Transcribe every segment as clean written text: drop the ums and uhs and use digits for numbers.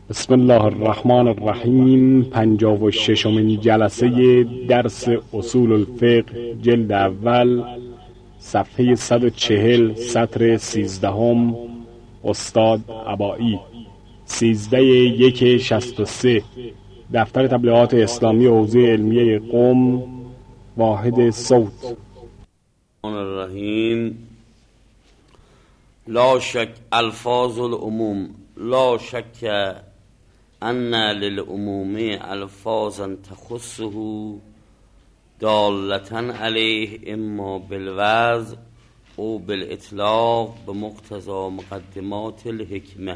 بسم الله الرحمن الرحیم. 56مین جلسه درس اصول الفقه جلد اول، صفحه 140، سطر 13. استاد عبایی، 13/1/63. دفتر تبلیغات اسلامی حوزه علمیه قم، واحد صوت. الرحیم. لا شک الفاظ العموم لا شک ان للعموم الفاظا تخصه دالة علیه اما بالوضع او بالاطلاق بمقتضی مقدمات الحکمه.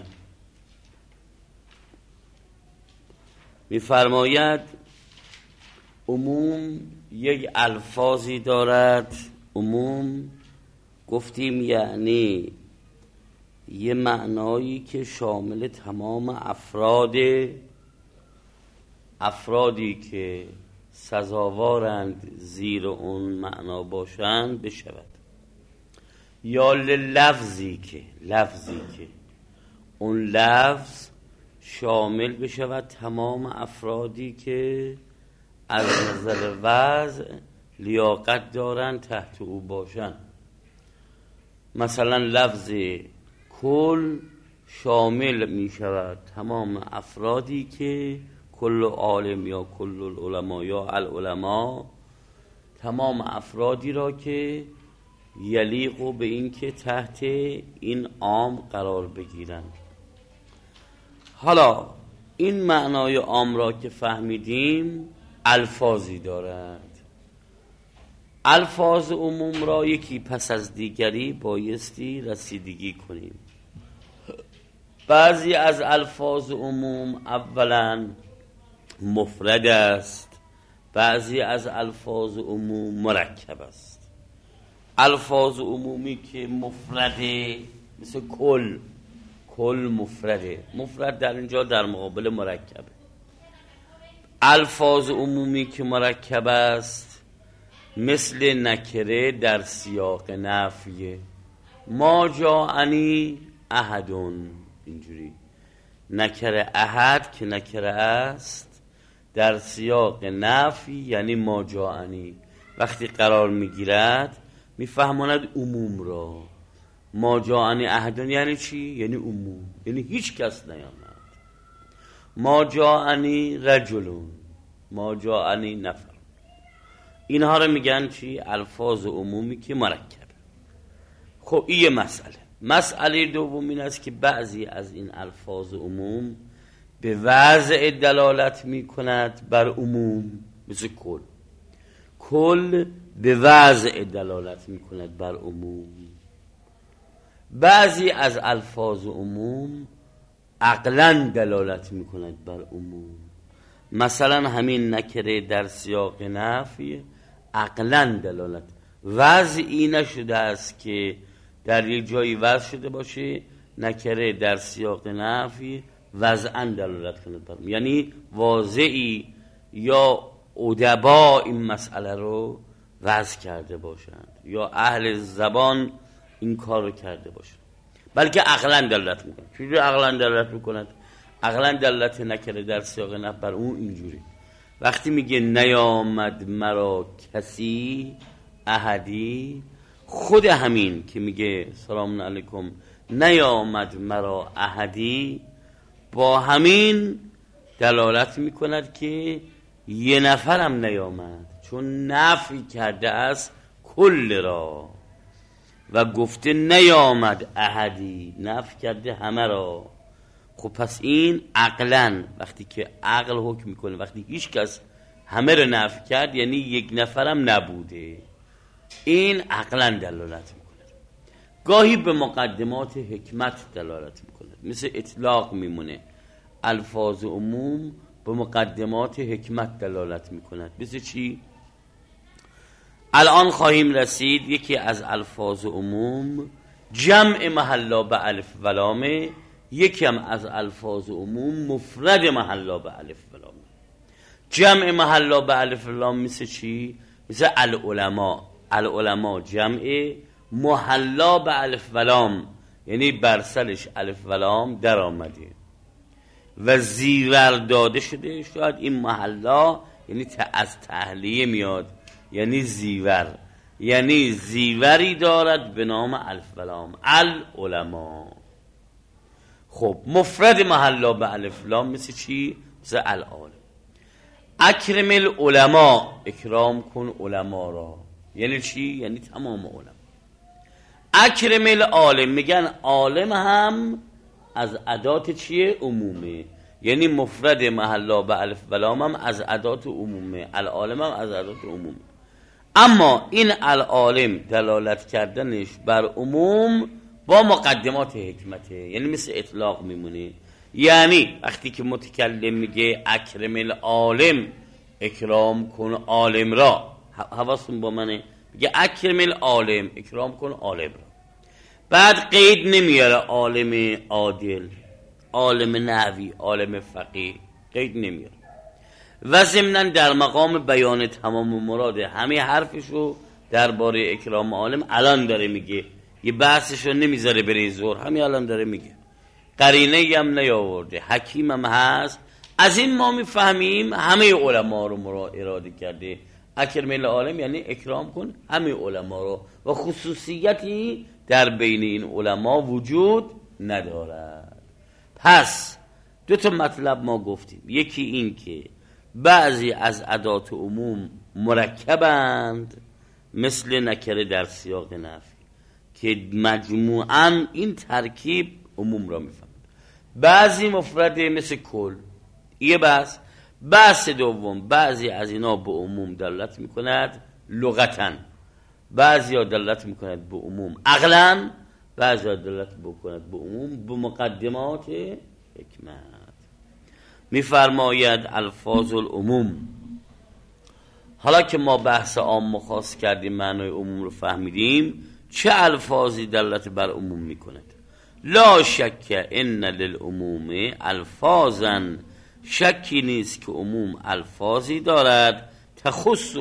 می‌فرماید عموم یک الفاظی دارد. عموم گفتیم یعنی یه معنایی که شامل تمام افرادی که سزاوارند زیر اون معنا باشند بشود، یا لفظی که اون لفظ شامل بشود تمام افرادی که از نظر وضع لیاقت دارند تحت او باشند. مثلا لفظ کل شامل می شود تمام افرادی که کل عالم یا کل العلماء یا العلماء، تمام افرادی را که یلیق به این که تحت این عام قرار بگیرند. حالا این معنای عام را که فهمیدیم، الفاظی دارد. الفاظ عموم را یکی پس از دیگری بایستی رسیدگی کنیم. بعضی از الفاظ عموم اولا مفرد است، بعضی از الفاظ عموم مرکب است. الفاظ عمومی که مفرده مثل کل مفرده، مفرد در اینجا در مقابل مرکبه. الفاظ عمومی که مرکب است مثل نکره در سیاق نفیه، ما جاءنی احدون، اینجوری نکره احد که نکره است در سیاق نفی یعنی ما جاءنی، وقتی قرار میگیرد میفهماند عموم را. ما جاءنی احدون یعنی چی؟ یعنی عموم، یعنی هیچ کس نیامد. ما جاءنی رجلون، ما جاءنی نفر. اینها رو میگن چی؟ الفاظ عمومی که مرکبه. خب این مسئله دوم این است که بعضی از این الفاظ عموم به وضع دلالت میکند بر عموم، مثل کل به وضع دلالت میکند بر عموم. بعضی از الفاظ عموم عقلاً دلالت میکند بر عموم. مثلا همین نکره در سیاق نفی عقلاً دلالت، وضعی نشده است که در یک جایی وضع شده باشه نکره در سیاق نفی وضعاً دلالت کند بر، یعنی واضعی یا ادبا این مسئله رو وضع کرده باشند یا اهل زبان این کار رو کرده باشند، بلکه عقلاً دلالت میکنند. چجوری عقلاً دلالت میکند؟ عقلاً دلالت نکره در سیاق نفی بر اون اینجوری، وقتی میگه نیامد مرا کسی احدی، خود همین که میگه سلام علیکم نیامد مرا احدی، با همین دلالت میکند که یه نفرم نیامد، چون نفی کرده است کل را و گفته نیامد احدی، نفی کرده همه را. خب پس این عقلاً، وقتی که عقل حکم میکنه وقتی هیچ کس همه رو نفی کرد یعنی یک نفرم نبوده، این عقلاً دلالت میکنه. گاهی به مقدمات حکمت دلالت میکنه، مثل اطلاق میمونه. الفاظ عموم به مقدمات حکمت دلالت میکند. مثل چی؟ الان خواهیم رسید. یکی از الفاظ عموم جمع محلا به الف و لامه، یکی هم از الفاظ عموم مفرد محلا به الف و لامه. جمع محلا به الف و لام مثل چی؟ مثل العلماء جمع محلا به الف و لام، یعنی بر سرش الف و لام در آمده. و زیور داده شده. شاید این محلا یعنی از تهلیه میاد، یعنی زیور، یعنی زیوری دارد به نام الف و لام، العلماء. خب مفرد محلا به الف لام مثل چی؟ مثل العالم. اکرم العلماء، اکرام کن علما را، یعنی چی؟ یعنی تمام علما. اکرم العالم، میگن عالم هم از ادات چیه؟ عمومه، یعنی مفرد محلا به الف و لام هم از ادات عمومه، العالم هم از ادات عمومه. اما این العالم دلالت کردنش بر عموم با مقدمات حکمته، یعنی مثل اطلاق میمونه. یعنی وقتی که متکلم میگه اکرم العالم، اکرام کن عالم را، حواستون با منه، میگه اکرم العالم، اکرام کن عالم را، بعد قید نمیاره عالم عادل، عالم نحوی، عالم فقیه، قید نمیاره. و ضمناً در مقام بیان تمام مراد همه حرفشو درباره اکرام عالم الان داره میگه، یه بحثشو نمیذاره بره زور، همین الان داره میگه، قرینه هم نیاورده، حکیم هم هست. از این ما میفهمیم همه علما رو اراده کرده. اکرم العالم یعنی اکرام کن همه علما رو، و خصوصیتی در بین این علما وجود ندارد. پس دو تا مطلب ما گفتیم، یکی این که بعضی از ادات عموم مرکبند مثل نکره در سیاق نفی که مجموعاً این ترکیب عموم را میفهمند، بعضی مفرده مثل کل. یه بحث دوم، بعضی از اینا به عموم دلالت میکند لغتاً، بعضی ها دلالت میکند به عموم عقلاً، بعضی ها دلالت میکند به عموم به مقدمات حکمت. میفرماید الفاظ العموم. حالا که ما بحث عام و خاص کردیم، معنای عموم رو فهمیدیم، چه الفاظی دلالت بر عموم میکند؟ لا شک ان للعموم الفاظا، شکی نیست که عموم الفاظی دارد تخصه،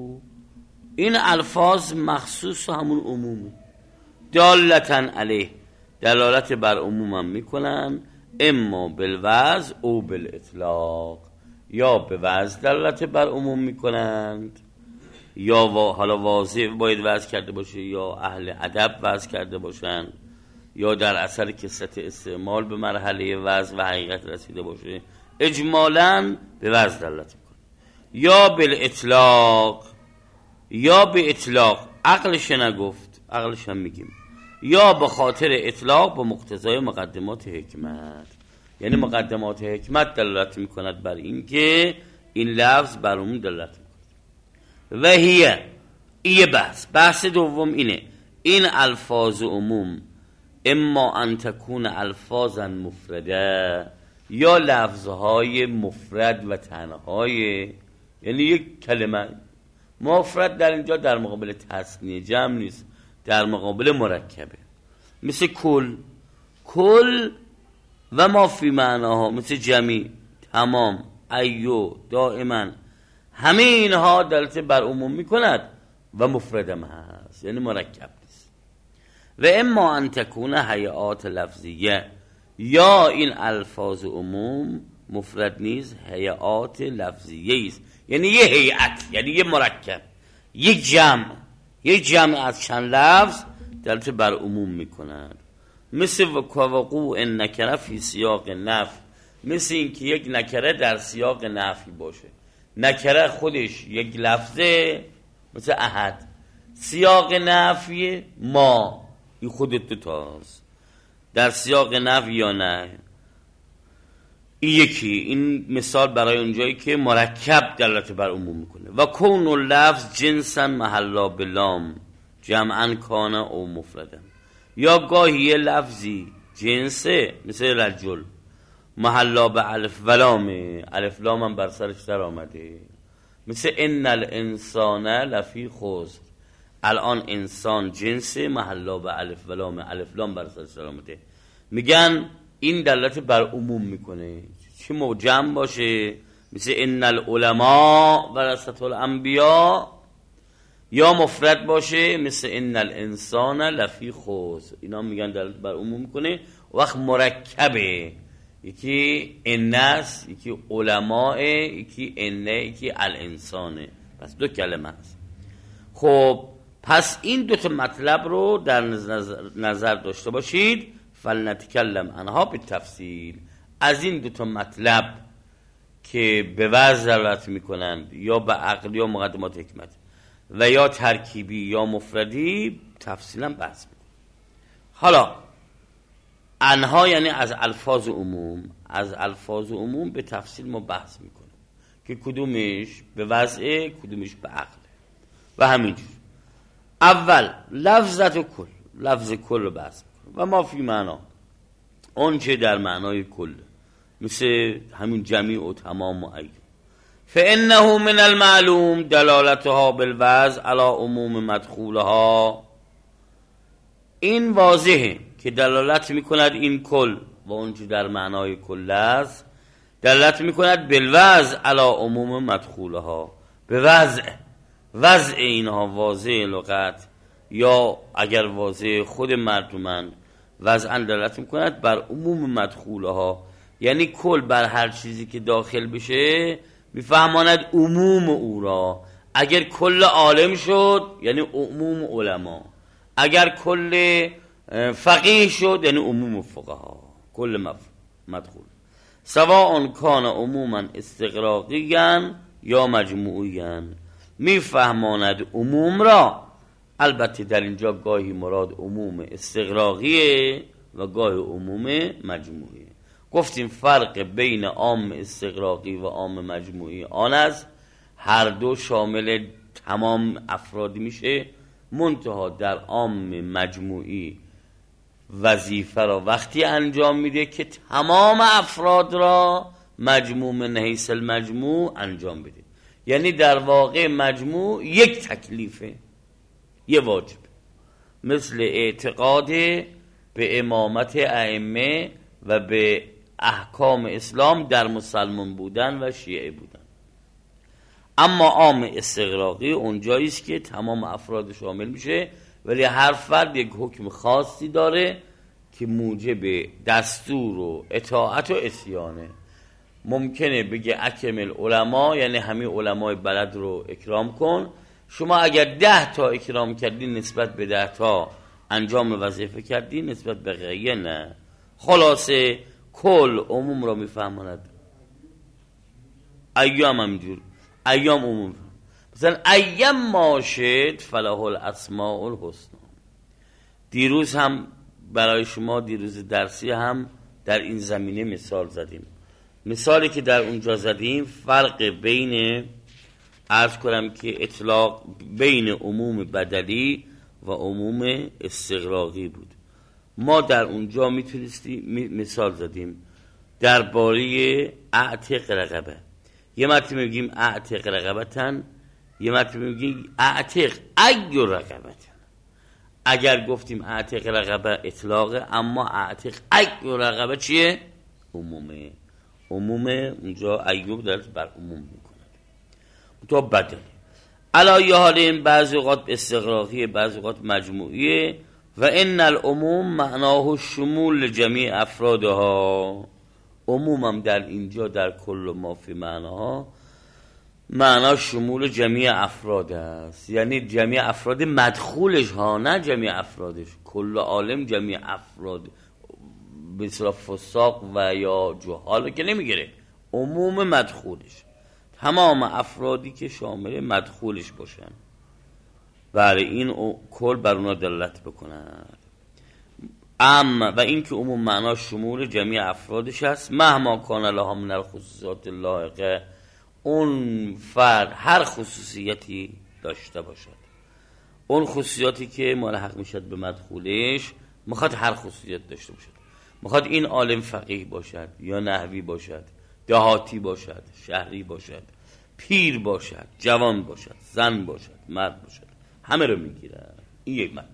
این الفاظ مخصوص همون عمومه، دالتا علیه، دلالت بر عموم هم میکنن، اما بالوضع او بالاطلاق، یا به وضع دلالت بر عموم میکنند، یا حالا واضح باید وضع کرده باشه، یا اهل ادب وضع کرده باشند، یا در اثر کثرت استعمال به مرحله وضع و حقیقت رسیده باشه، اجمالاً به وضع دلالت میکنه. یا بالاطلاق، یا به اطلاق، عقلش نگفت، عقلش هم میگیم، یا به خاطر اطلاق با مقتضای مقدمات حکمت، یعنی مقدمات حکمت دلالت میکند بر این که این لفظ بر عموم دلالت میکند. و هیه، این بحث دوم اینه، این الفاظ عموم اما ان تکون الفاظا مفرده، یا لفظهای مفرد و تنهای، یعنی یک کلمه مفرد در اینجا در مقابل تثنیه جمع نیست، در مقابل مرکبه، مثل کل و ما فی معناها، مثل جمی، تمام، ایو، دائما، همه اینها دلالت بر عموم میکند و مفردم هست، یعنی مرکب نیست. و اما ان تکون هیئات لفظیه، یا این الفاظ عموم مفرد نیست، هیئات لفظیه است، یعنی یه هیئت، یعنی یه مرکب، یک جمع از چند لفظ دلالت بر عموم میکنند. مثل وقوع النکره فی سیاق نفی، مثل این که یک نکره در سیاق نفی باشه، نکره خودش یک لفظه، مثل احد، سیاق نفی ما، این خودت دوتاست، در سیاق نفی یا نه، این یکی. این مثال برای اونجایی که مرکب دلالت بر عموم میکنه. و کون اللفظ جنسا محلا بلام جمعا کان او مفردن، یا گاهی یه لفظی جنسه، مثل رجل، محلا به الف و لامه، الف لام هم بر سرش در آمده، مثل ان الانسان لفی خسر، الان انسان جنسه، محلا به الف و لامه، الف لام بر سرش در آمده، میگن این دلالت بر عموم میکنه، چه جمع باشه، مثل ان العلماء ورثة الانبیاء، یا مفرد باشه مثل ان الانسان لفی خسر، اینا میگن دلالت بر عموم میکنه. وقت مرکبه، یکی الناس، یکی علماء، یکی انه، یکی الانسانه. پس دو کلمه است. خب پس این دو تا مطلب رو در نظر داشته باشید. فلنتکلم عنها به تفصیل. از این دو تا مطلب که به وضع دلالت میکنند، یا به عقل یا مقدمات حکمت، و یا ترکیبی یا مفردی، تفصیلا بحث میکنم. حالا عنها یعنی از الفاظ عموم. از الفاظ عموم به تفصیل ما بحث میکنیم که کدومش به وضع، کدومش به عقل و همینجور. اول لفظت و کل. لفظ کل رو بحث میکنیم. و ما فی معنا، اون چه در معنای کل، مثل همین جمیع و تمام و ایوم. فانه من المعلوم دلالتها بالوضع علی عموم مدخولها. این واضحه که دلالت میکند این کل و اون چه در معنای کل است، دلالت میکند بالوضع علی عموم مدخولها، به وضع. وضع اینها واضح لغت، یا اگر واضح خود مردمان، وضعا دلالت میکند بر عموم مدخولها، یعنی کل بر هر چیزی که داخل بشه میفهماند عموم او را. اگر کل عالم شد یعنی عموم علما، اگر کل فقیه شد یعنی عموم فقها. کل مدخول سواء کان عموما استغراقیا یا مجموعیا، میفهماند عموم را. البته در اینجا گاهی مراد عموم استغراقیه و گاهی عموم مجموعیه. گفتیم فرق بین عام استغراقی و عام مجموعی آن است هر دو شامل تمام افرادی میشه، منتها در عام مجموعی وظیفه را وقتی انجام میده که تمام افراد را مجموع من حیث المجموع انجام بده. یعنی در واقع مجموع یک تکلیفه، یه واجب، مثل اعتقاد به امامت ائمه و به احکام اسلام در مسلمان بودن و شیعه بودن. اما عام استغراقی اونجایی است که تمام افراد شامل میشه، ولی هر فرد یک حکم خاصی داره که موجب دستور و اطاعت و عصیانه. ممکنه بگه اکمل علما، یعنی همه علمای بلد رو اکرام کن. شما اگر 10 تا اکرام کردی نسبت به 10 تا انجام وظیفه کردی، نسبت به غیره نه. خلاصه کل عموم را میفهماند. ایام همینجور، ایام عموم. مثلا ایام ماشد فله الاسماء الحسنی. دیروز هم برای شما، دیروز درسی هم در این زمینه مثال زدیم. مثالی که در اونجا زدیم فرق بین، عرض کنم که اطلاق بین عموم بدلی و عموم استغراقی بود. ما در اونجا میتونستیم مثال زدیم درباره اعتق رقبه. یه مرتبه میگیم اعتق رقبتن، یه مرتبه میگیم اعتق ای رقبتن. اگر گفتیم اعتق رقبه اطلاقه، اما اعتق ای رقبه چیه؟ عمومه. عمومه اونجا ایوب دلت بر عموم میکنه تو بدلی. علا حال این بعضی اوقات استغراقی، بعضی اوقات مجموعیه. و ان العموم معناه شمول جمیع افرادها. عموم هم در اینجا در کل ما فی معناها معنا شمول جمیع افراد است، یعنی جمیع افراد مدخولش ها، نه جمیع افرادش. کل عالم جمیع افراد به اصطلاح فساق و یا جهال که نمیگیره، عموم مدخولش، تمام افرادی که شامل مدخولش باشن. بله این کل بر اونا دلالت بکنند. اما و این که عموم معنا شمول جمیع افرادش است. مهما کان لها من الخصوصیات اللائقه، اون فرد هر خصوصیتی داشته باشد، اون خصوصیاتی که ملحق میشد به مدخولش، میخواد هر خصوصیت داشته باشد. میخواد این عالم فقیه باشد یا نحوی باشد، دهاتی باشد، شهری باشد، پیر باشد، جوان باشد، زن باشد، مرد باشد، همه رو میگیره. این یک مطلب.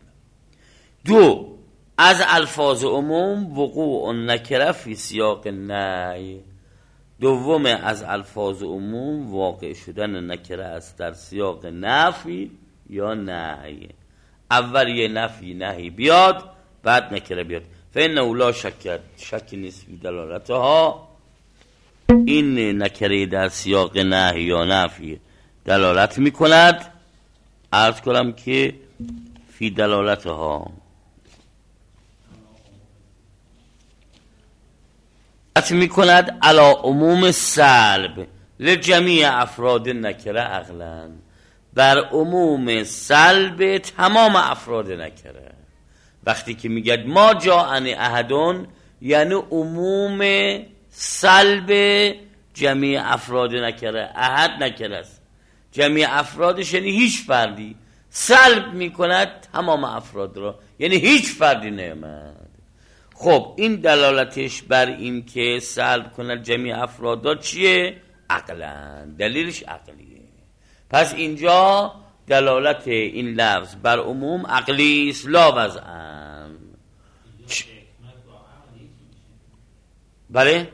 دو، از الفاظ عموم وقوع نکره فی سیاق نهی. دوم، از الفاظ عموم واقع شدن نکره است در سیاق نفی یا نهی. اول یه نفی نهی بیاد، بعد نکره بیاد. فإنه لا شک نیست فی دلالتها، این نکره در سیاق نهی یا نفی دلالت میکند. عرض کنم که فی دلالتها میکند علی عموم سلب لجمیع افراد نکره عقلا، بر عموم سلب تمام افراد نکره. وقتی که میگد ما جاءنی احدون، یعنی عموم سلب جمیع افراد نکره. احد نکره است، جمیع افرادش یعنی هیچ فردی، سلب میکند تمام افراد را، یعنی هیچ فردی نیامد. خب این دلالتش بر این که سلب کند جمیع افراد چیه؟ عقلا، دلیلش عقلیه. پس اینجا دلالت این لفظ بر عموم عقلی است لا وضعاً. بله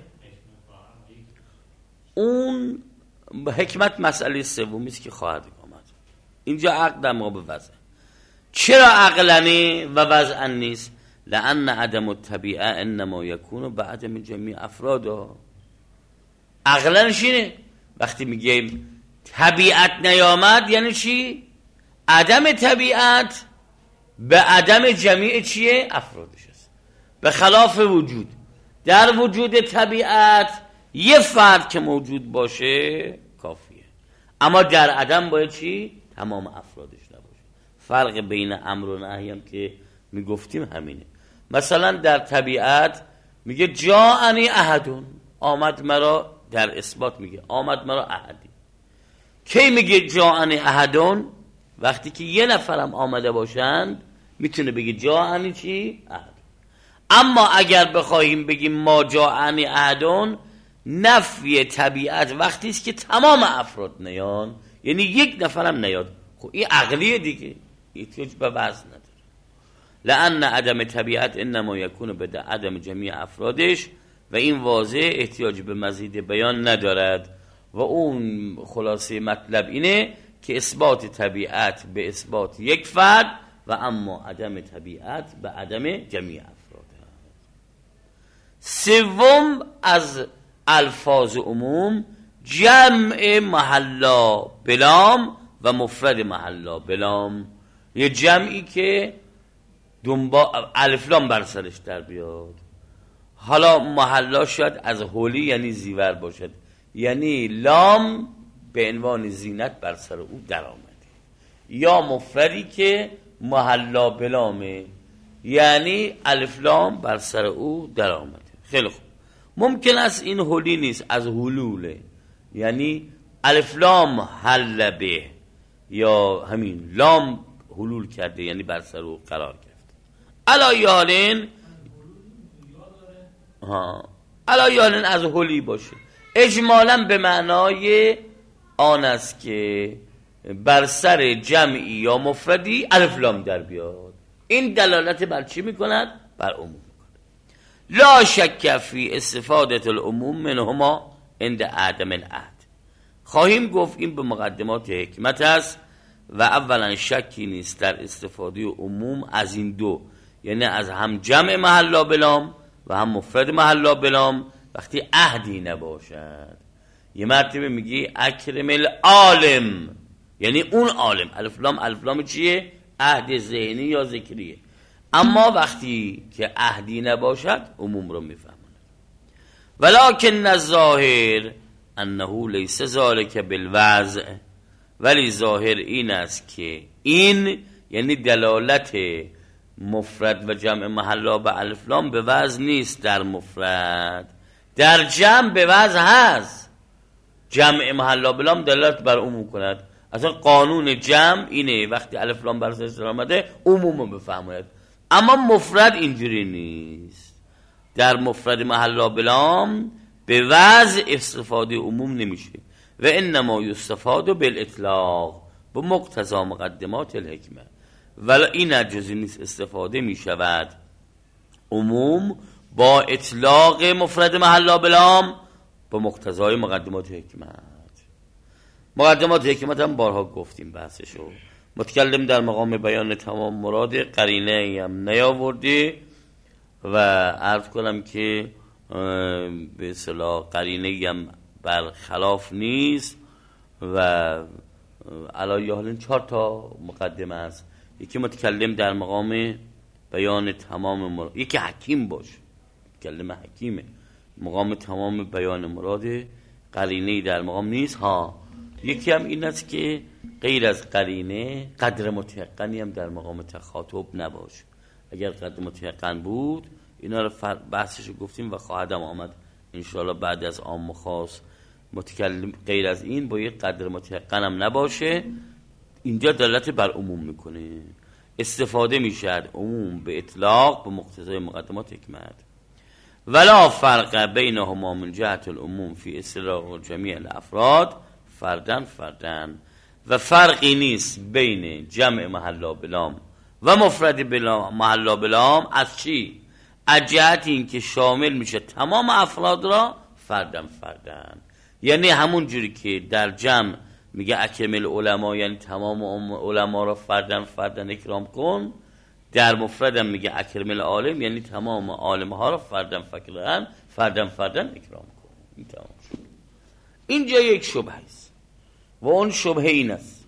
اون حکمت مسئله سومی است که خواهد آمد. اینجا عقل در مقابل وضع. چرا عقلانی و وضعا نیست؟ لأن عدم الطبیعه انما یکون بعدم جمیع افرادها. عقلانش اینه وقتی میگیم طبیعت نیامد یعنی چی؟ عدم طبیعت به عدم جمیع چیه؟ افرادش است. به خلاف وجود، در وجود طبیعت یه فرد که موجود باشه کافیه، اما در عدم باید چی؟ تمام افرادش نباشه. فرق بین امر و نهی هم که میگفتیم همینه. مثلا در طبیعت میگه جاءنی احدون، آمد مرا، در اثبات میگه آمد مرا احدی. کی میگه جاءنی احدون؟ وقتی که یه نفرم آمده باشند میتونه بگه جاءنی چی؟ احد. اما اگر بخواهیم بگیم ما جاءنی احدون، نفی طبیعت وقتی است که تمام افراد نیان، یعنی یک نفرم نیاد. خب این عقلیه دیگه، احتیاج به وزن نداره. لأن عدم طبیعت انما یکون به عدم جمیع افرادش، و این واضح احتیاج به مزید بیان ندارد. و اون خلاصه مطلب اینه که اثبات طبیعت به اثبات یک فرد و اما عدم طبیعت به عدم جمیع افراد. سوم از الفاظ عموم جمع محلا بلام و مفرد محلا بلام، یه جمعی که الف لام بر سرش در بیاد. حالا محلا شاید از حولی یعنی زیور باشد، یعنی لام به عنوان زینت بر سر او در آمده، یا مفردی که محلا بلامه یعنی الف لام بر سر او در آمده. خیلی خوب، ممکن است این حولی نیست، از حلوله، یعنی الف لام حل به، یا همین لام حلول کرده یعنی بر سر او قرار گرفت. علایالین از حلی باشه، اجمالا به معنای آن است که بر سر جمعی یا مفردی الف لام در بیاد. این دلالت بر چی میکند؟ بر عموم میکند. لا شک فی استفاده العموم منهما عند عدم العهد. خواهیم گفت این به مقدمات حکمت است و اولا شکی نیست در استفاده عموم از این دو، یعنی از هم جمع محلا بلام و هم مفرد محلا بلام وقتی عهدی نباشد. یه مرتبه میگی اکرم العالم، یعنی اون عالم. الف لام چیه؟ عهد ذهنی یا ذکریه. اما وقتی که عهدی نباشد عموم رو میفهمند. ولکن الظاهر انه لیس ذلک بالوضع، ولی ظاهر این است که این یعنی دلالت مفرد و جمع محلا به الف لام به وزن نیست. در مفرد، در جمع به وزن هست. جمع محلا بلام دلالت بر عموم کند. اصلا قانون جمع اینه، وقتی الف لام بر سر آمده عموم رو بفهماند. اما مفرد اینجوری نیست. در مفرد محلا بلام به وزن استفاده عموم نمیشه و انما یستفاد بالاطلاق به مقتضی مقدمات الحکمه. ولی این جزئی نیست، استفاده می شود عموم با اطلاق مفرد محلا بلام با مقتضای مقدمات حکمت. مقدمات حکمت هم بارها گفتیم بحثشو. متکلم در مقام بیان تمام مراد قرینه هم نیاوردی و عرض کنم که به اصطلاح قرینه‌ای هم برخلاف نیست و علی حال 4 تا مقدمه است. یکی متکلم در مقام بیان تمام مراد، یکی حکیم باشه، متکلم حکیمه، مقام تمام بیان مراد، قرینه‌ای در مقام نیست. یکی هم این است که غیر از قرینه قدر متیقنی هم در مقام تخاطب نباشه. اگر قدر متیقن بود اینا رو بحثش گفتیم و خواهدم آمد انشاءالله بعد از عام و خاص. متکلم غیر از این باید قدر متیقن هم نباشه. اینجا دلالت بر عموم میکنه، استفاده میشد عموم به اطلاق به مقتضای مقدمات حکمت. ولا فرق بینهما من جهت العموم فی اصطلاح جمیع الافراد فردن فردن، و فرقی نیست بین جمع محلا بلام و مفرد بلام محلا بلام. از چی؟ از جهت این که شامل میشه تمام افراد را فردن فردن، یعنی همون جوری که در جمع میگه اکرم العلماء یعنی تمام علما را فردن فردن اکرام کن، در مفردم میگه اکرم العالم یعنی تمام عالم ها را فردن فردن اکرام کن. این تمام شد. اینجا یک شبهه است و اون شبهه این است: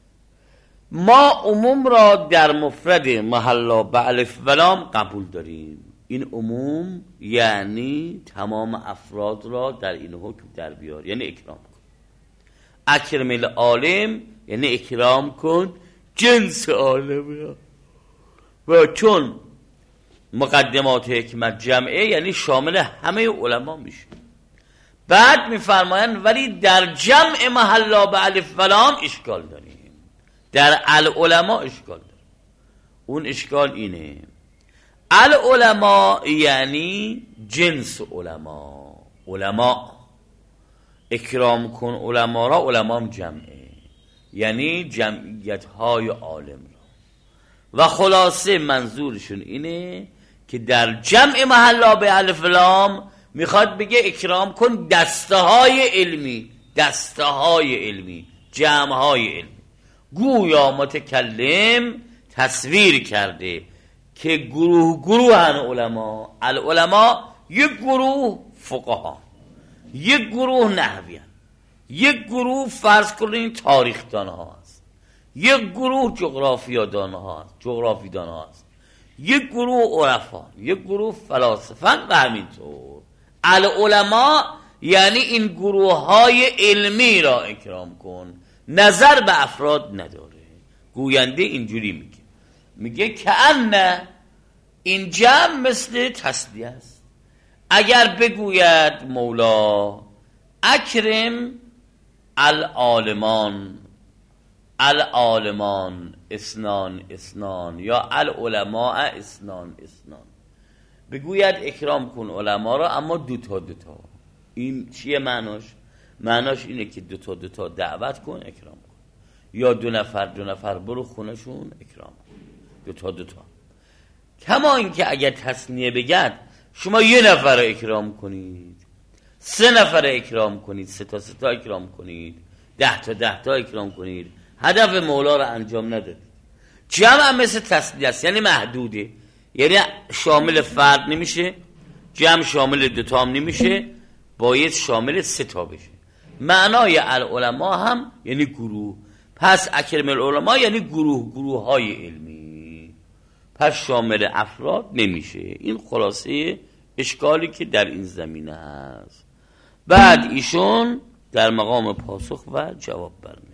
ما عموم را در مفرد محلا به الف و لام قبول داریم. این عموم یعنی تمام افراد را در این حکم در بیار، یعنی اکرام کن. اکرم العالم یعنی اکرام کن جنس عالم را، و چون مقدمات حکمت جمعه یعنی شامل همه علما میشه. بعد میفرمایند ولی در جمع محلا به الف و لام اشکال داریم، در العلماء اشکال داریم. اون اشکال اینه: العلماء یعنی جنس علما اکرام کن علما را، علما هم جمعه یعنی جمعیت های عالم را. و خلاصه منظورشون اینه که در جمع محلا به الف لام میخواد بگه اکرام کن دسته های علمی جمع های علمی. گویا متکلم تصویر کرده که گروه علما، العلماء یک گروه فقها، یک گروه نحویان، یک گروه فرض کنید تاریخ دان ها است، یک گروه جغرافی دان ها است، یک گروه عرفا، یک گروه فلاسفه و همینطور. العلماء یعنی این گروه های علمی را اکرام کن، نظر به افراد نداره. گوینده اینجوری میگه کأن این جمع مثل تسلیه است. اگر بگوید مولا اکرم العالمان اثنان یا العلماء اثنان، بگوید اکرام کن علما را اما دوتا. این چیه معناش؟ معناش اینه که دوتا دعوت کن اکرام کن، یا دو نفر برو خونشون اکرام کن، دوتا. کما این که اگر تثنیه بگد شما 1 نفر رو اکرام کنید، 3 نفر اکرام کنید، 3 تا اکرام کنید، 10 تا اکرام کنید، هدف مولا رو انجام ندادید. جمع مثل تثنیه است یعنی محدوده، یعنی شامل فرد نمیشه، جمع شامل 2 هم نمیشه، باید شامل 3 بشه. معنای العلماء هم یعنی گروه، پس اکرم العلماء یعنی گروه های علمی، پس شامل افراد نمیشه. این خلاصه اشکالی که در این زمینه هست. بعد ایشون در مقام پاسخ و جواب برمیاد: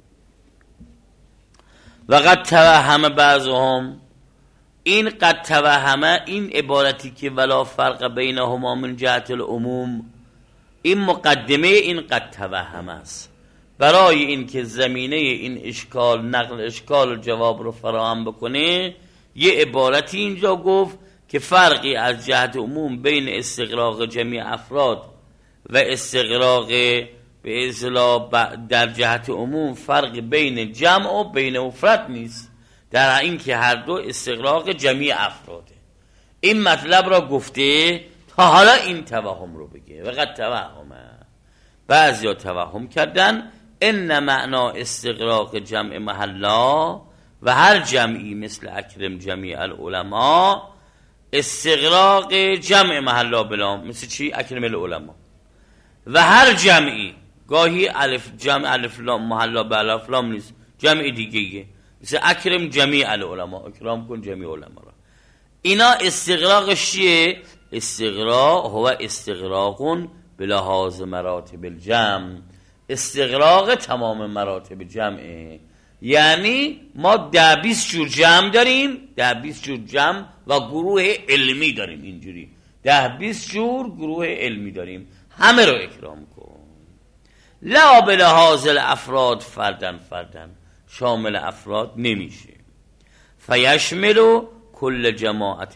و قد توهم بعضهم، این قد توهمه، این عبارتی که ولا فرق بینهما من جهت العموم، این مقدمه این قد توهمه است برای این که زمینه این اشکال، نقل اشکال و جواب رو فراهم بکنه. یه عبارتی اینجا گفت که فرقی از جهت عموم بین استغراق جمعی افراد و استغراق به اصطلاح در جهت عموم فرق بین جمع و بین مفرد نیست، در این که هر دو استغراق جمعی افراده. این مطلب را گفته تا حالا این توهم رو بگه. وقت توهمه، بعضیا توهم کردن ان معنا استغراق جمع محلا و هر جمعی مثل اکرم جمعی العلماء استغراق جمع محلا بلام، مثل چی؟ اکرم العلماء. و هر جمعی، گاهی جمع الف لام محلا به الف لام نیست، جمع دیگه مثل اکرم جمیع العلماء، اکرام کن جمیع علما را. اینا استغراقش چیه؟ استغراق هو استغراقون به لحاظ مراتب الجمع، استغراق تمام مراتب جمعه. یعنی ما 20 جور جمع داریم، 20 جور جمع و گروه علمی داریم، اینجوری 20 جور گروه علمی داریم، همه رو اکرام کن. لا به لحاظ الافراد فردن شامل افراد نمیشه. فیشملو کل جماعت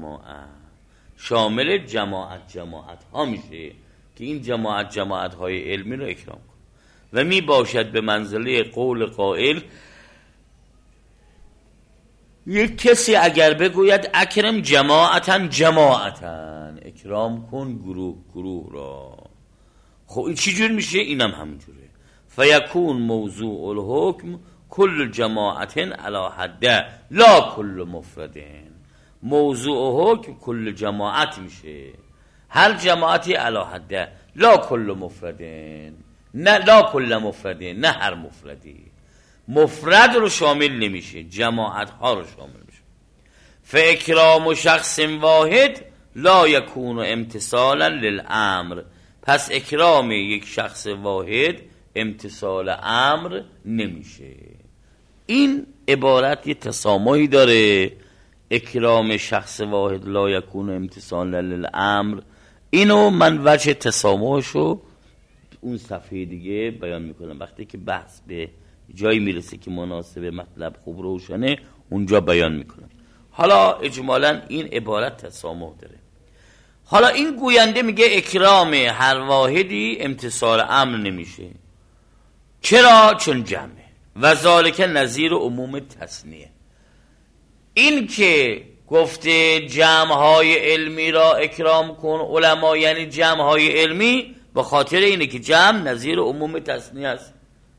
شامل جماعت ها میشه که این جماعت های علمی رو اکرام کن. و می باشد به منزله قول قائل، یک کسی اگر بگوید اکرم جماعتن اکرام کن گروه را، خب این چی جور میشه؟ اینم همینجوره. فیکون موضوع الحکم کل جماعت علی حده لا کل مفردین. موضوع حکم کل جماعت میشه، هر جماعتی علی حده لا کل مفردین، نه لا کل مفردین، نه هر مفردی. مفرد رو شامل نمیشه، جماعت ها رو شامل میشه. فاکرام شخص واحد لا یکون امتثالا للامر. پس اکرام یک شخص واحد امتثال امر نمیشه. این عبارت یه تسامحی داره، اکرام شخص واحد لا یکون امتثالا للامر. اینو من وجه تسامحشو اون صفحه دیگه بیان میکنم، وقتی که بحث به جایی میرسه که مناسب مطلب خوب روشنه اونجا بیان میکنم. حالا اجمالا این عبارت تسامح داره. حالا این گوینده میگه اکرام هر واحدی امتثال امر نمیشه. چرا؟ چون جمعه. و ذالک نظیر عموم تثنیه. این که گفته جمعهای علمی را اکرام کن علما، یعنی جمعهای علمی، به خاطر اینه که جمع نظیر عموم تثنیه است.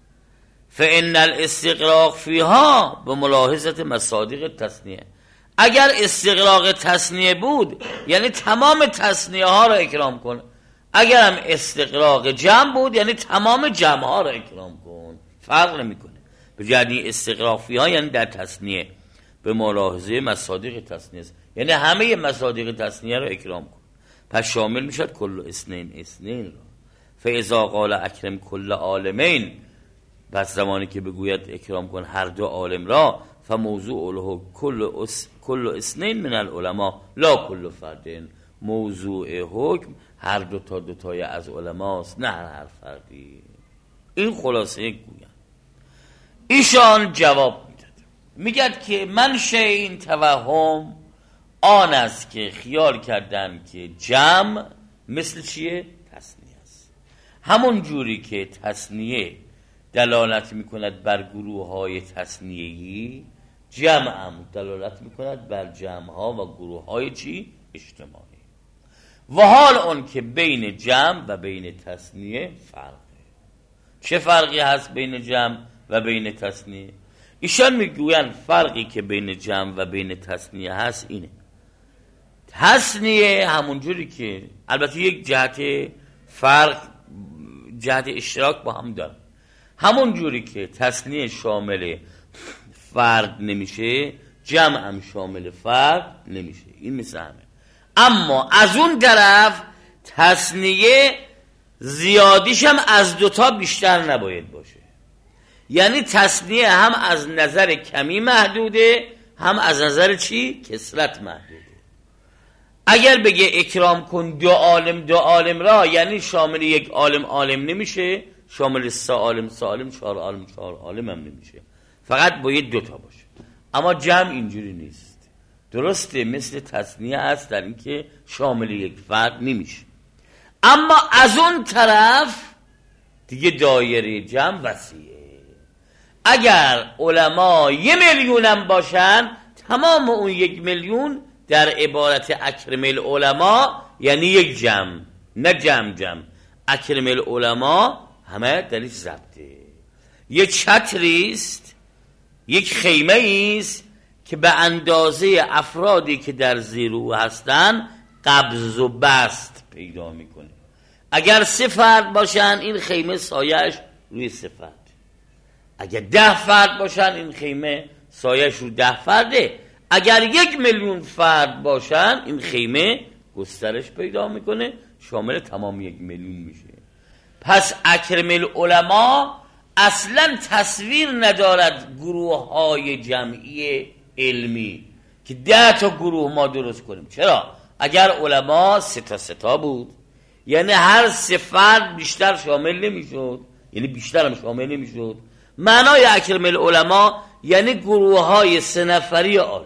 فان الاستغراق فیها به ملاحظه مصادیق تثنیه. اگر استغراق تثنیه بود یعنی تمام تثنیه ها را اکرام کن، اگر هم استغراق جمع بود یعنی تمام جمع ها را اکرام کن، فرق نمیکنه. بجدی استغراق فیها یعنی در تثنیه به ملاحظه مصادیق تثنیه است، یعنی همه مصادیق تثنیه را اکرام کن. پس شامل میشد کل اثنین را. فاذا قال اکرم کل عالمین، پس زمانی که بگوید اکرام کن هر دو عالم را، فموضوع الحکم کل اثنین من العلماء لا کل فردین. موضوع حکم هر دوتای از علماست، نه هر فردی. این خلاصه گویم. ایشان جواب میداد، میگد که منشأ این توهم آن است که خیال کردن که جمع مثل چیه؟ تثنیه است. همون جوری که تثنیه دلالت میکند بر گروه های تثنیه‌ای، جمع هم دلالت میکند بر جمع ها و گروه های چی؟ اجتماعی. و حال اون که بین جمع و بین تثنیه فرقه. چه فرقی هست بین جمع و بین تثنیه؟ ایشان میگوین فرقی که بین جمع و بین تثنیه هست اینه: تثنیه همون جوری که البته یک جهت فرق، جهت اشتراک با هم داره، همون جوری که تثنیه شامل فرد نمیشه، جمع هم شامل فرد نمیشه. این مثل همه. اما از اون طرف تثنیه زیادیش هم از دوتا بیشتر نباید باشه. یعنی تثنیه هم از نظر کمی محدوده، هم از نظر چی؟ کثرت محدوده. اگر بگه اکرام کن دو عالم را، یعنی شامل یک عالم نمیشه، شامل 3 عالم 4 عالم هم نمیشه، فقط باید 2 تا باشه. اما جمع اینجوری نیست. درسته مثل تثنیه است در اینکه شامل یک فرد نمیشه، اما از اون طرف دیگه دایره جمع وسیعه. اگر علما 1,000,000 هم باشن، تمام اون 1,000,000 در عبارت اکرم العلماء یعنی یک جمع، نه جمع. اکرم العلماء همه درش ضبطه. یک چتریست، یک خیمه ایست که به اندازه افرادی که در زیر او هستن قبض و بسط پیدا میکنه. اگر 3 فرد باشن این خیمه سایه‌اش روی 3 فرد، اگر 10 فرد باشن این خیمه سایه‌اش رو 10 فرده، اگر 1,000,000 فرد باشن این خیمه گسترش پیدا میکنه، شامل تمام 1,000,000 میشه. پس اکرم العلماء اصلا تصویر ندارد گروه های جمعی علمی که 10 تا گروه ما درست کنیم. چرا؟ اگر علما 3 تا بود یعنی هر 3 فرد بیشتر شامل نمیشد، یعنی بیشتر هم شامل نمیشد. معنای اکرم العلماء یعنی گروه های 3 نفری عالم.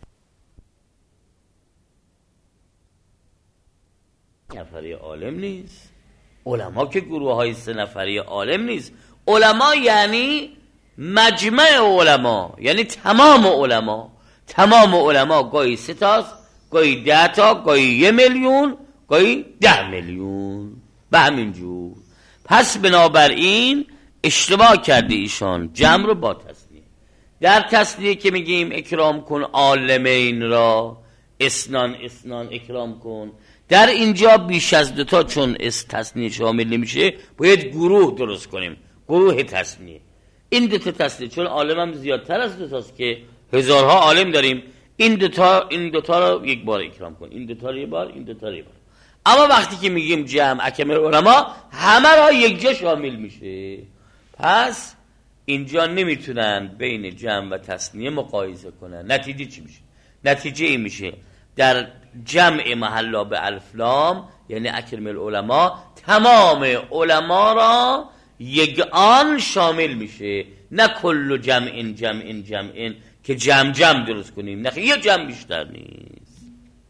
نفری عالم نیست. علما که گروه های 3 نفری عالم نیست. علما یعنی مجمع علما، یعنی تمام علما. تمام علما گاهی 3 تاست، گاهی 10 تا، گاهی 1,000,000، گاهی 10,000,000 به همین جور. پس بنابراین اشتباه کرده ایشان جمع رو با تثنیه. در تثنیه که میگیم اکرام کن عالمین را، اثنان اکرام کن، در اینجا بیش از 2 تا چون تثنیه شامل نمیشه باید گروه درست کنیم، گروه تثنیه. این 2 تا تثنیه چون عالم هم زیادتر از 2 تاست که هزارها عالم داریم، این دوتا رو یک بار اکرام کن، این 2 تا رو یه بار، این 2 تا رو یه بار. اما وقتی که میگیم جمع اکمل علما همه را یک جا شامل میشه. پس اینجا نمیتونن بین جمع و تثنیه مقایسه کنن. نتیجه چی میشه؟ نتیجه این میشه در جمع محلا به الف لام یعنی اکرم العلماء تمام علما را یگان شامل میشه، نه کل جمع که جمع درست کنیم، نه یه جمع بیشتر نیست.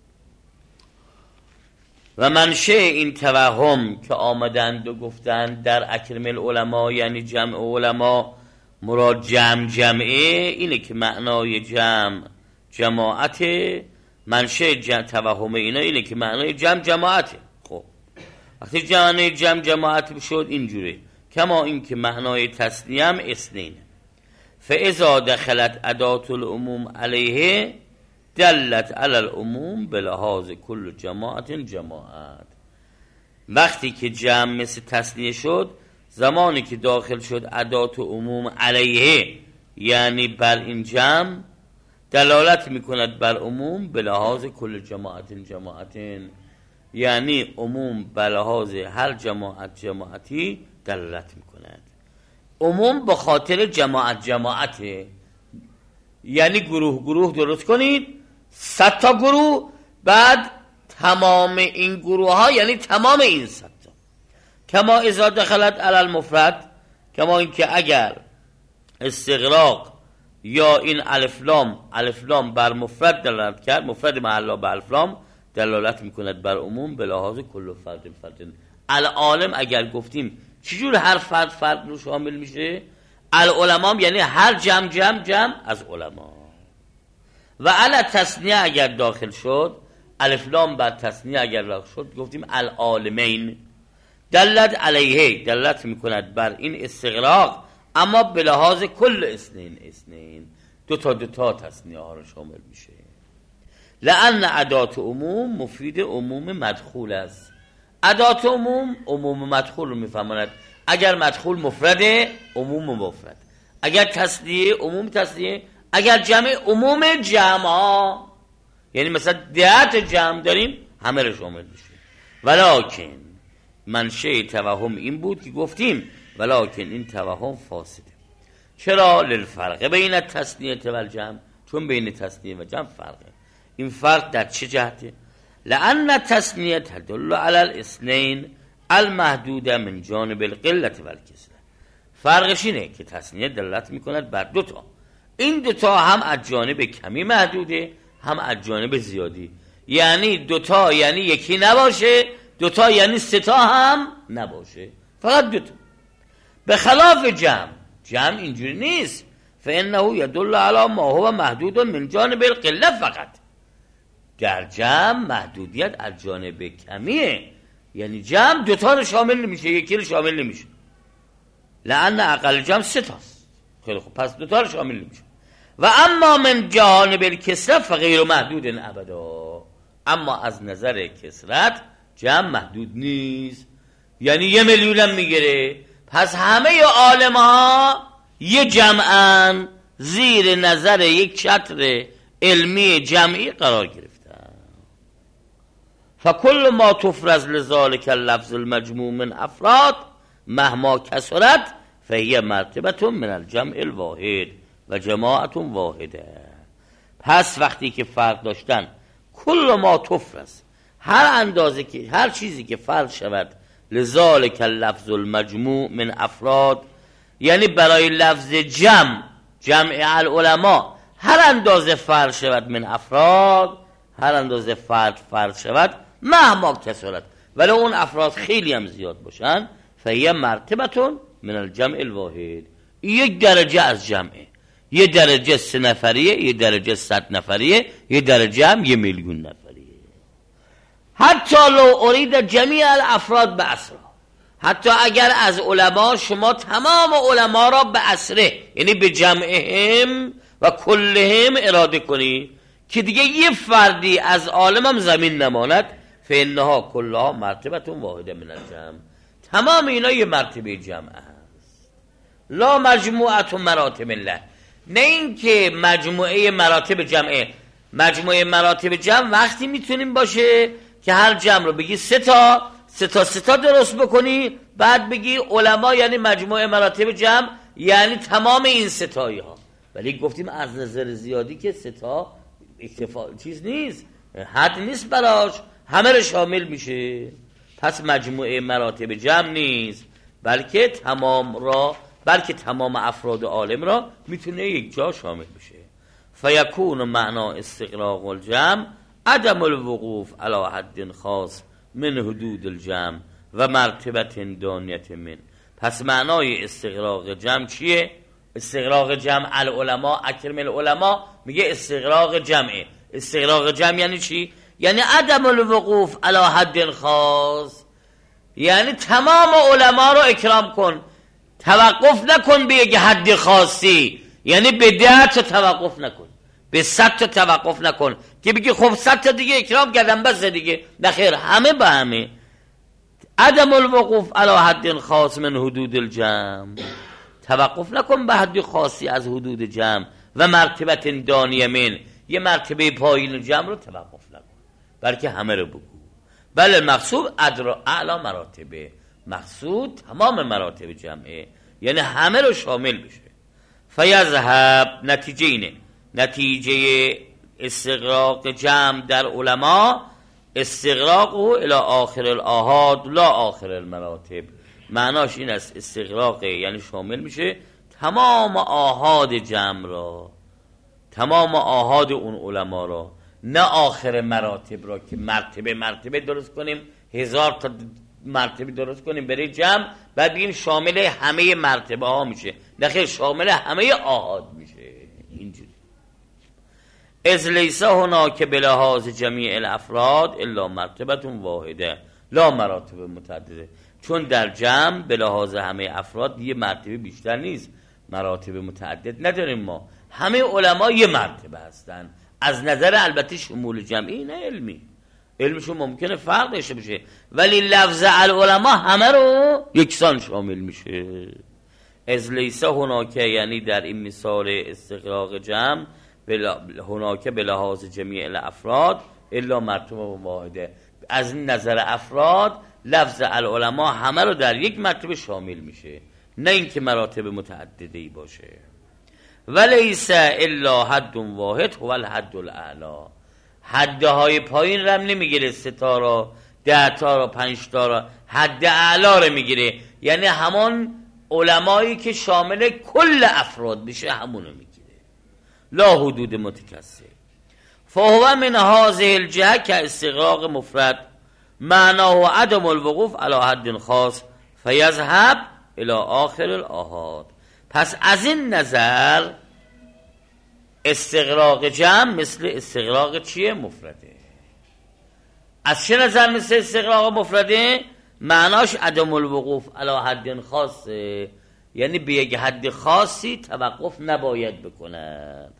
و منشأ این توهم که آمدند و گفتند در اکرم العلماء یعنی جمع علما مراد جمعه، اینه که معنای جماعت، منشأ توهم اینا اینه که معنای جماعته. خب وقتی جماعت شد اینجوره، کما این که معنای تثنیه هم اثنینه. فاذا دخلت ادات العموم علیه دلت علی العموم بلحاظ کل جماعت. وقتی که جمع مثل تثنیه شد، زمانی که داخل شد ادات عموم علیه یعنی بر این جمع، دلالت میکند بر عموم بلحاظ کل جماعت یعنی عموم بلحاظ هر جماعتی دلالت میکند. عموم به خاطر جماعته، یعنی گروه درست کنید 100 تا گروه، بعد تمام این گروه ها یعنی تمام این 100 تا. کما اذا دخلت علی المفرد، کما این که اگر استغراق یا این الف لام بر مفرد دلالت کرد، مفرد محلا به الف لام دلالت میکند بر عموم به لحاظ کل فرد. العالم اگر گفتیم چجور هر فرد رو شامل میشه؟ العلماء یعنی هر جمع از علما. و علی تثنیه اگر داخل شد، الف لام بر تثنیه اگر داخل شد، گفتیم العالمین دلت علیه، دلت میکند بر این استغراق، اما به لحاظ کل اثنین 2 تا تثنیه ها رو شامل میشه. لأن ادات عموم مفید عموم مدخول است. ادات عموم مدخول رو میفهماند. اگر مدخول مفرده، عموم مفرد. اگر تثنیه، عموم تثنیه. اگر جمع، عموم جمع. یعنی مثلا 10 تا جمع داریم همه رو شامل میشه. ولکن منشأ توهم این بود که گفتیم ولکن این توهم فاسده. چرا؟ للفرق بین التثنیه و الجمع، چون بین تثنیه و جمع فرقه. این فرق در چه جهته؟ لأن التثنیه تدل علی الاثنین المحدود من جانب القلة والکثرة. فرقش اینه که تثنیه دلالت میکند بر 2 تا. این 2 تا هم از جانب کمی محدوده، هم از جانب زیادی. یعنی 2 تا یعنی یکی نباشه، 2 تا یعنی 3 تا هم نباشه، فقط 2 تا. به خلاف جمع اینجوری نیست. فانه يدل على ما هو محدود من جانب القله فقط. در جمع محدودیت از جانب کمیه، یعنی جمع 2 تا رو شامل نمیشه، یکی رو شامل نمیشه. لأن اقل جمع 3 تاست. خیلی خوب، پس 2 تا رو شامل نمیشه. و اما من جانب الکسرت فغیر محدود ابدا، اما از نظر کسرت جمع محدود نیست، یعنی 1 میلیون هم میگیره. پس همه عالم ها یه جمعن، زیر نظر یک چتر علمی جمعی قرار گرفتن. فکل ما تفرز لذالک اللفظ المجموع من افراد مهما کسرت فهی مرتبه من الجمع الواحد و جماعت واحده. پس وقتی که فرق داشتن، کل ما تفرز، هر اندازه که هر چیزی که فرق شود لذالک اللفظ المجموع من افراد، یعنی برای لفظ جمع العلماء هر اندازه فرق شود من افراد، هر اندازه فرق شود مهما کسرت، ولی اون افراد خیلی هم زیاد باشن، فهی مرتبه من الجمع الواحد، یک درجه از جمعه، یه درجه 3 نفریه، یه درجه 100 نفریه، یه درجه هم 1 میلیون نفریه. حتی لو ارید جمیع الافراد به اسرا، حتی اگر از علما شما تمام علما را به اسره، یعنی به جمعهم و کلهم اراده کنی که دیگه یه فردی از عالمم زمین نماند، فانها کلها مرتبه واحده من الجمع، تمام اینا یه مرتبه جمع هست. لا مجموعه مراتب الله، نه این که مجموعه مراتب جمعه. مجموعه مراتب جمع وقتی میتونیم باشه که هر جمع رو بگی 3 تا درست بکنی، بعد بگی علما یعنی مجموعه مراتب جمع، یعنی تمام این 3 تایی ها. ولی گفتیم از نظر زیادی که 3 تا اکتفا چیز نیست، حد نیست براش، همه رو شامل میشه. پس مجموعه مراتب جمع نیست، بلکه تمام افراد عالم را میتونه یک جا شامل بشه. فیکون معنا استغراق الجمع عدم الوقوف علی حد خاص من حدود الجمع و مرتبه دانیت من. پس معنای استغراق جمع چیه؟ استغراق جمع العلماء اکرم العلماء میگه استغراق جمعه. استغراق جمع یعنی چی؟ یعنی عدم الوقوف علی حد خاص، یعنی تمام علما رو اکرام کن، توقف نکن به یک حد خاصی، یعنی به 10 تا توقف نکن، به 100 تا توقف نکن که بگی خب 100 تا دیگه اکرام کردم بس دیگه، نخیر، همه به همه. عدم الوقوف علی حد خاص من حدود الجمع، توقف نکن به حد خاصی از حدود جمع، و مرتبه دانیه من، یه مرتبه پایین جمع رو توقف نکن بلکه همه رو بگو. بله مقصود اعلی مراتبه، مقصود تمام مراتب جمعه، یعنی همه رو شامل بشه. فیذهب، نتیجه اینه، نتیجه استغراق جمع در علما استغراقه الى آخر الاحاد لا آخر المراتب. معناش این است استغراق یعنی شامل میشه تمام آحاد جمع را، تمام آحاد اون علما را، نه آخر مراتب را که مرتبه درست کنیم، 1000 تا مرتبه درست کنیم برای جمع، بعد بگیم شامل همه مرتبه ها میشه، نخیر، شامل همه آحاد میشه. اینجوری از لیس هناک بلحاظ جمیع الافراد الا مرتبه واحده لا مراتب متعدده، چون در جمع بلحاظ همه افراد یه مرتبه بیشتر نیست، مراتب متعدد نداریم ما، همه علما یه مرتبه هستن، از نظر البته شمول جمعی نه علمی، علمشون ممکنه فرق داشته باشه، ولی لفظ العلماء همه رو یکسان شامل میشه. از لیسه هناکه یعنی در این مثال استغراق جمع هناکه به لحاظ جمیع الافراد الا مرتبه واحده، از نظر افراد لفظ العلماء همه رو در یک مرتبه شامل میشه، نه اینکه مراتب متعددی باشه. ولیس الا حد واحد هو الحد الاعلی، حدهای پایین رو هم نمیگیره، 3 تا را، 10 تا را، 5 تا را، حد اعلی رو میگیره، یعنی همون علمایی که شامل کل افراد بشه همونو میگیره، لا حدود متکثر. فهو من هذه الجهه که استغراق مفرد معناه عدم الوقوف علی حد خاص فیذهب الى آخر الاحاد. پس از این نظر استغراق جمع مثل استغراق چیه؟ مفرده. از چه نظر مثل استغراق مفرده؟ معناش عدم الوقوف علی حد خاصه، یعنی به یک حد خاصی توقف نباید بکند.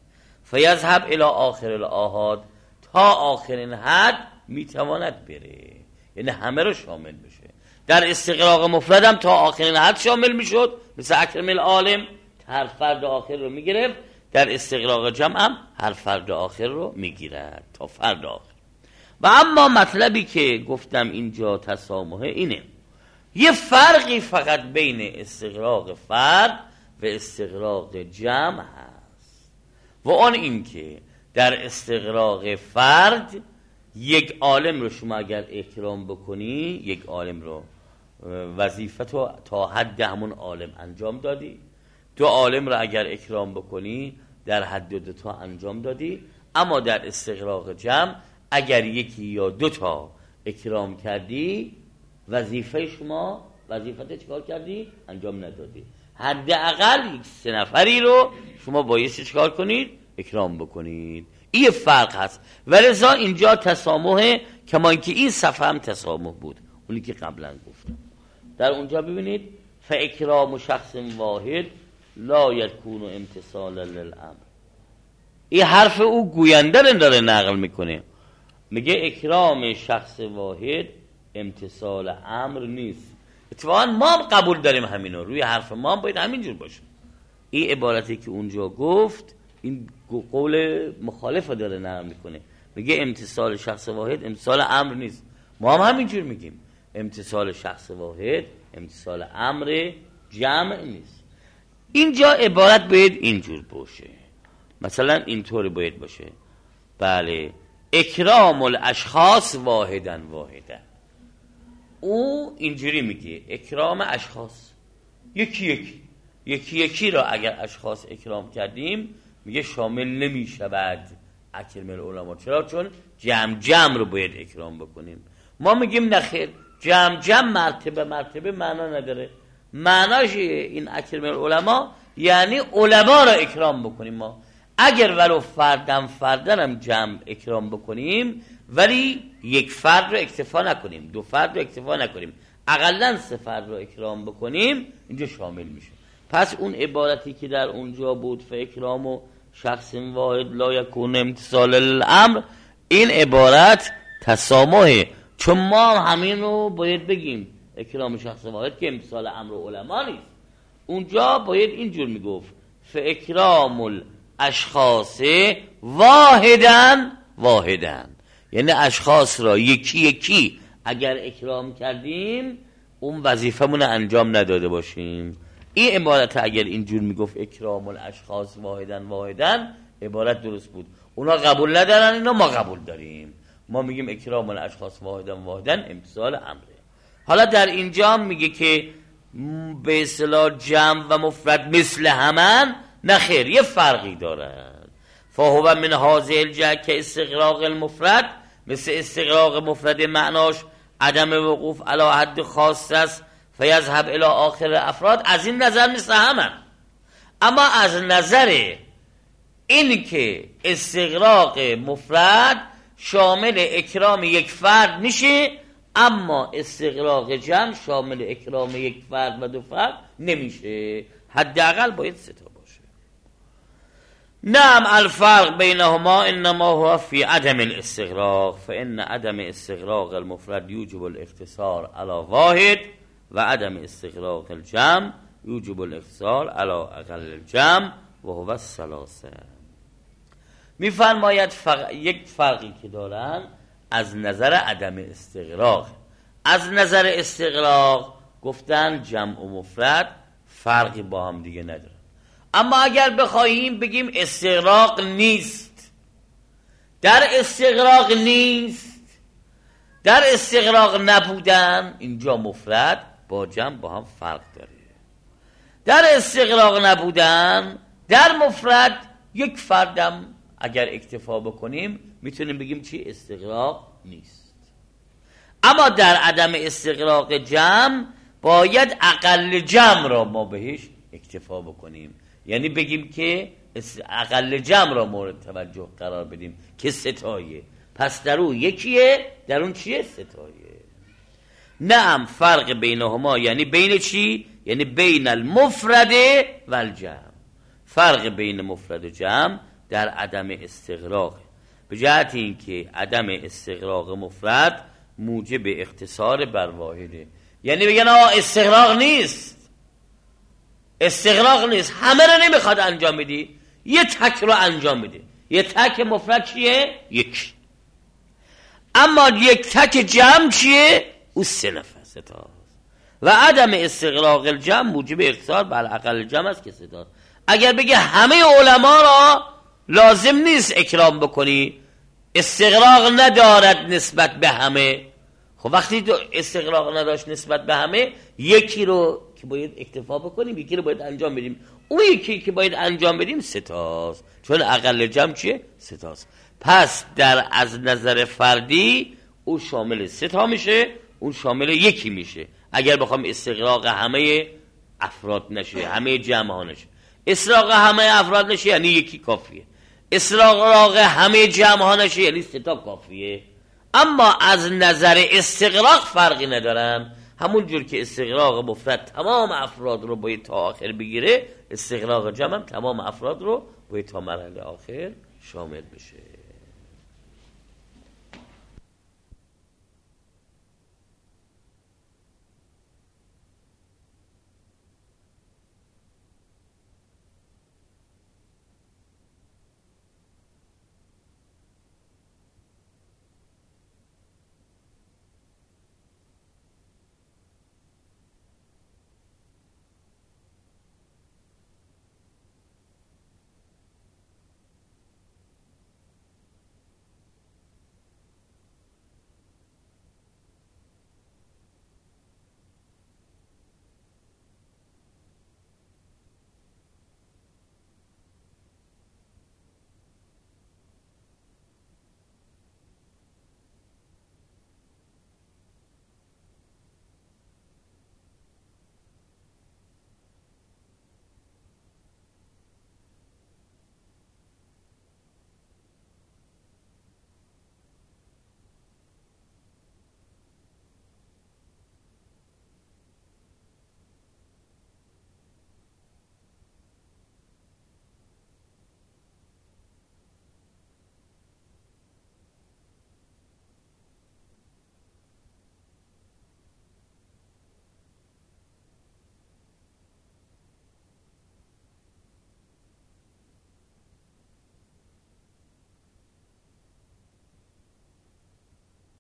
فیذهب الی آخر الاحاد، تا آخرین حد میتواند بره، یعنی همه رو شامل بشه. در استغراق مفردم تا آخرین حد شامل میشد، مثل اکرم العالم هر فرد آخر رو میگرفت. در استغراق جمع هم هر فرد آخر رو میگیرد تا فرد آخر. و اما مطلبی که گفتم اینجا تسامحه اینه، یه فرقی فقط بین استغراق فرد و استغراق جمع هست، و آن این که در استغراق فرد یک عالم رو شما اگر اکرام بکنی، یک عالم رو وظیفتو تا حد همون عالم انجام دادی، دو عالم رو اگر اکرام بکنی در حد دو تا انجام دادی. اما در استغراق جمع اگر یکی یا دو تا اکرام کردی، وظیفه شما وظیفت چیکار کردی؟ انجام ندادی. حداقل یک 3 نفری رو شما بایستی چیکار کنید؟ اکرام بکنید. این فرق هست. ولذا اینجا تسامح، کما اینکه این صفحه هم تسامح بود، اونی که قبلا گفتم. در اونجا ببینید فاکرام شخص واحد لا یکون امتثالا للامر. این حرف او گوینده رو داره نقل میکنه، میگه اکرام شخص واحد امتثال امر نیست. اتفاقا ما هم قبول داریم همینو، روی حرف ما هم باید همینجور باشه. این عبارتی که اونجا گفت این قول مخالف داره نقل میکنه، میگه امتثال شخص واحد امتثال امر نیست. ما هم همینجور میگیم امتثال شخص واحد امتثال امر جمع نیست. اینجا عبارت باید اینجور باشه، مثلا اینطور باید باشه، بله، اکرام الاشخاص واحدن واحدن. او اینجوری میگه اکرام اشخاص یکی یکی را اگر اشخاص اکرام کردیم میگه شامل نمیشود اکرم العلماء. چرا؟ چون جمع رو باید اکرام بکنیم. ما میگیم نخیر، جمع مرتبه معنا نداره. معناش این اکرم العلماء یعنی علما را اکرام بکنیم. ما اگر ولو فردن هم جمع اکرام بکنیم، ولی یک فرد رو اکتفا نکنیم، 2 فرد رو اکتفا نکنیم، اقلن 3 فرد رو اکرام بکنیم، اینجا شامل میشه. پس اون عبارتی که در اونجا بود فاکرام و شخص واحد لا یکون امتثال الامر، این عبارت تسامحه، چون ما همین رو باید بگیم اکرام شخص واحد که امتثال امر علما نیست. اونجا باید اینجور میگفت فاکرام الاشخاص واحدن، یعنی اشخاص را یکی اگر اکرام کردیم اون وظیفمون انجام نداده باشیم. این عبارت اگر اینجور میگفت اکرام الاشخاص واحدن عبارت درست بود. اونا قبول ندارن، اینا ما قبول داریم. ما میگیم اکرام الاشخاص واحدن امتثال امره. حالا در اینجا میگه که به اصطلاح جمع و مفرد مثل همن، نه خیر، یه فرقی دارد. فهو من هذه الجهه که استغراق المفرد، مثل استغراق مفرد معناش عدم وقوف علی حد خاص است، فیذهب الی آخر افراد. از این نظر مثل همن. اما از نظر این که استغراق مفرد شامل اکرام یک فرد میشه، اما استغراق جمع شامل اکرام یک فرد و 2 فرد نمیشه، حداقل باید 3 تا باشه. نعم الفرق بینهما انما هو فی عدم الاستغراق، فان عدم استغراق المفرد یوجب الاختصار علی واحد و عدم استغراق الجمع یوجب الاختصار علی اقل الجمع و هو الثلاثه. میفرماید یک فرقی که دارن از نظر عدم استغراق. از نظر استغراق گفتن جمع و مفرد فرقی با هم دیگه ندارن. اما اگر بخواهیم بگیم استغراق نیست، در استغراق نیست، در استغراق نبودن، اینجا مفرد با جمع با هم فرق داره. در استغراق نبودن، در مفرد یک فردم اگر اکتفا بکنیم میتونیم بگیم چی؟ استغراق نیست. اما در عدم استغراق جمع باید اقل جمع را ما بهش اکتفا بکنیم، یعنی بگیم که اقل جمع را مورد توجه قرار بدیم که 3 تایه، پس در اون یکیه، در اون چیه؟ 3 تایه. نعم فرق بینهما یعنی بین چی؟ یعنی بین المفرد و الجمع. فرق بین مفرد و جمع در عدم استغراق، به جهت اینکه عدم استغراق مفرد موجب اختصار بر واحده. یعنی بگن آقا استغراق نیست، استغراق نیست، همه رو نمیخواد انجام بدی، یه تک رو انجام بده. یه تک مفرد چیه؟ یک. اما یک تک جمع چیه؟ او 3 نفر، 3 تا. و عدم استغراق الجمع موجب اختصار بر اقل جمع است که 3 تا. اگر بگه همه علما را لازم نیست اکرام بکنی، استغراق ندارد نسبت به همه، خب وقتی تو استغراق نداشت نسبت به همه، یکی رو که باید اکتفا بکنیم، یکی رو باید انجام بدیم، اون یکی که باید انجام بدیم 3 تاست، چون اقل جمع چیه؟ 3 تاست. پس در از نظر فردی او شامل 3 تا میشه، اون شامل یکی میشه. اگر بخوام استغراق همه افراد نشه، همه جمع ها نشه، استغراق همه افراد نشه یعنی یکی کافیه، استغراق همه جمع ها نشه یعنی 3 تا کافیه. اما از نظر استغراق فرقی ندارن، همون جور که استغراق مفرد تمام افراد رو باید تا آخر بگیره، استغراق جمع هم تمام افراد رو باید تا مرحله آخر شامل بشه.